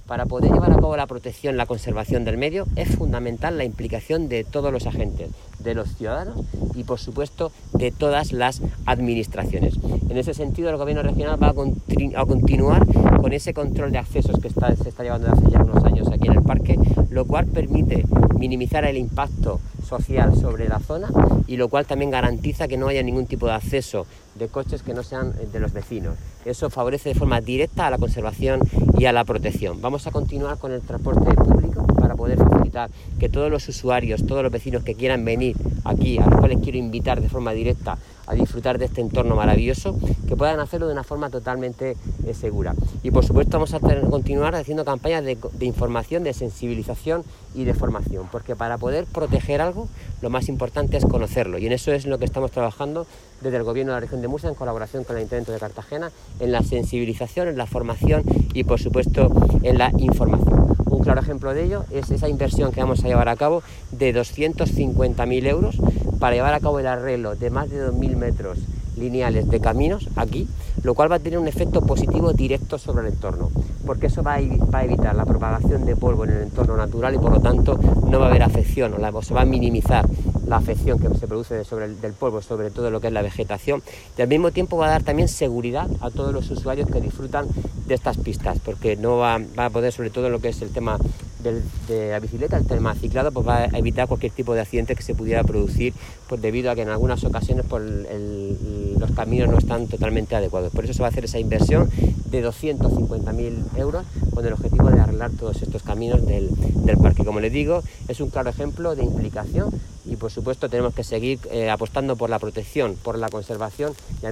Para poder llevar a cabo la protección, la conservación del medio, es fundamental la implicación de todos los agentes, de los ciudadanos y, por supuesto, de todas las administraciones. En ese sentido, el Gobierno regional va a continuar con ese control de accesos que se está llevando desde hace ya unos años aquí en el parque, lo cual permite minimizar el impacto social sobre la zona y lo cual también garantiza que no haya ningún tipo de acceso de coches que no sean de los vecinos. Eso favorece de forma directa a la conservación y a la protección. Vamos a continuar con el transporte público para poder facilitar que todos los usuarios, todos los vecinos que quieran venir aquí, a los cuales quiero invitar de forma directa a disfrutar de este entorno maravilloso, que puedan hacerlo de una forma totalmente segura. Y por supuesto vamos a continuar haciendo campañas de información, de sensibilización y de formación, porque para poder proteger algo, lo más importante es conocerlo, y en eso es lo que estamos trabajando desde el Gobierno de la Región de Murcia, en colaboración con el Ayuntamiento de Cartagena, en la sensibilización, en la formación y por supuesto en la información. Un claro ejemplo de ello es esa inversión que vamos a llevar a cabo de 250.000 euros para llevar a cabo el arreglo de más de 2.000 metros lineales de caminos aquí, lo cual va a tener un efecto positivo directo sobre el entorno, porque eso va a evitar la propagación de polvo en el entorno natural y por lo tanto no va a haber afección o se va a minimizar la afección que se produce del polvo sobre todo lo que es la vegetación, y al mismo tiempo va a dar también seguridad a todos los usuarios que disfrutan de estas pistas, porque no va a poder, sobre todo lo que es el tema de la bicicleta, el tema ciclado, pues va a evitar cualquier tipo de accidente que se pudiera producir, pues debido a que en algunas ocasiones pues, los caminos no están totalmente adecuados. Por eso se va a hacer esa inversión de 250.000 euros con el objetivo de arreglar todos estos caminos del parque. Como les digo, es un claro ejemplo de implicación y por supuesto tenemos que seguir apostando por la protección, por la conservación y